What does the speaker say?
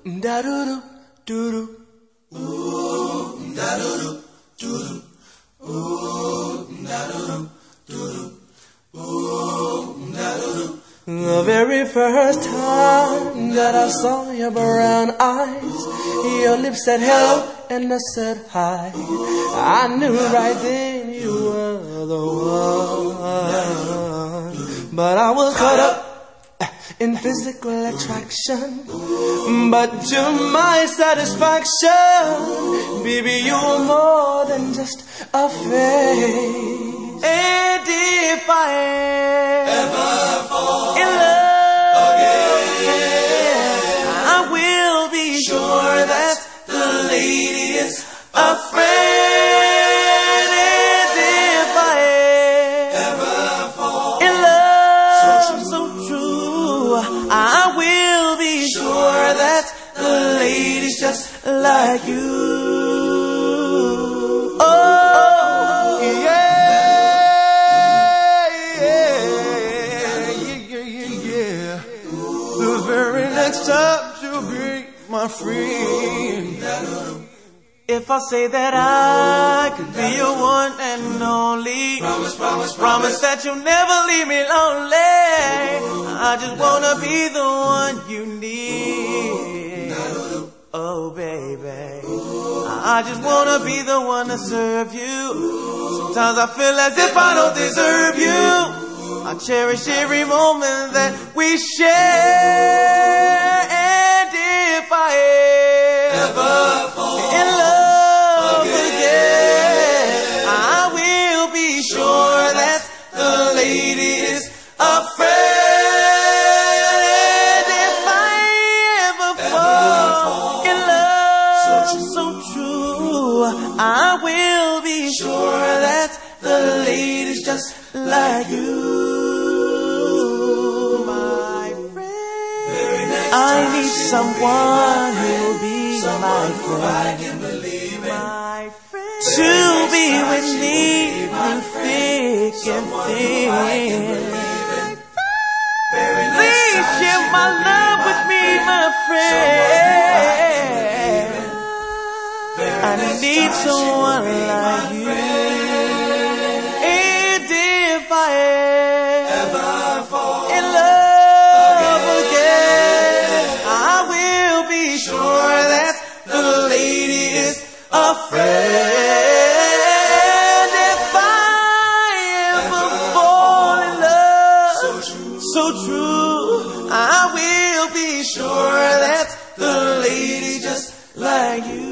da do do do do. Ooh, da do do do do. Ooh, da do do do do. Ooh, da do do. The very first time that I saw your brown eyes, your lips said hello and I said hi. I knew right then you were the one. But I was caught up in physical attraction. But to my satisfaction, baby, you were more than just a face. And if I Ever fall in love again, I will be sure that the lady is a friend. And if I ever fall in love so true, I will be sure that the lady's just like you. Oh, yeah. The very next time you'll be my friend. If I say that I could be your one and only, promise that you'll never leave me lonely. I just wanna be the one you need. Oh baby, I just wanna be the one to serve you. Sometimes I feel as if I don't deserve you. I cherish every moment that we share. And if I ever fall in love again, I will be sure that the lady is a friend. And if I ever fall in love so true, I will be sure that the lady's just like you. I need someone who'll be my friend, my friend, to be with me through thick and thin. Please share my love with me, my friend. I need someone like you. And if I ever fall in love again, I will be sure that the lady is a friend. If I ever fall in love so true, I will be sure that the lady just like you.